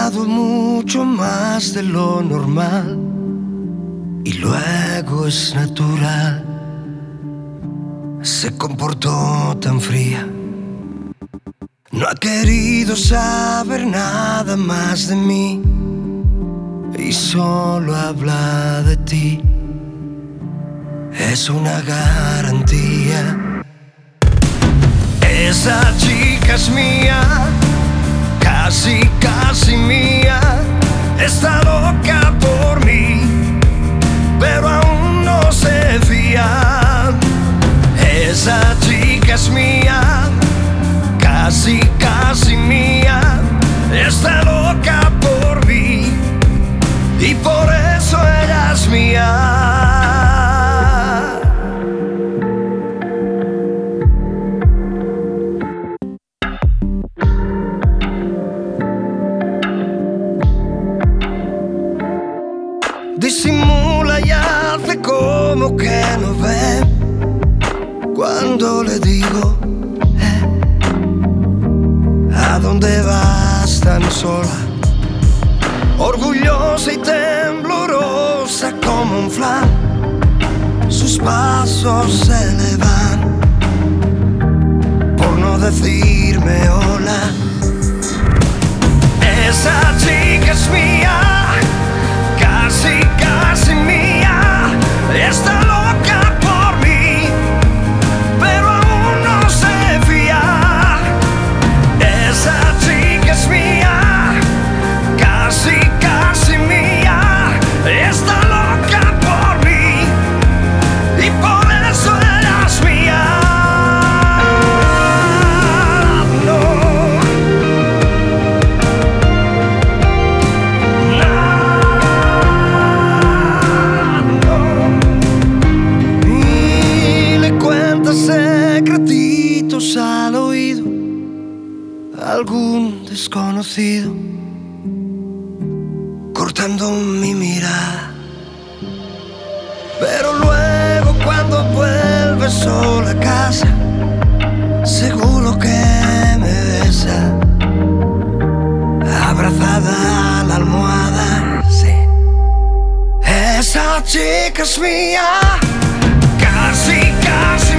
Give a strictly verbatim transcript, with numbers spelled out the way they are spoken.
dado mucho más de lo normal y luego es natural. Se comportó tan fría, no ha querido saber nada más de mí y solo habla de ti. Es una garantía. Esa chica es mía, casi, casi mía. Está loca por mí, pero aún no se fía. Esa chica es mía, casi, casi mía. Está loca por mí y por eso ella es mía. Disimula y hace como que no ve cuando le digo eh, ¿a dónde vas tan sola? Orgullosa y temblorosa como un flan, sus pasos se elevan por no decirme hola. Esa chica es mía, casi, casi mía. Está loca por mí, pero aún no se fía. Esa chica es mía, casi, casi mía. Está loca por mí y por eso ella es mía. No, secretitos al oído, algún desconocido cortando mi mirada. Pero luego cuando vuelve sola a casa, seguro que me besa, abrazada a la almohada, sí. Esa chica es mía, casi, casi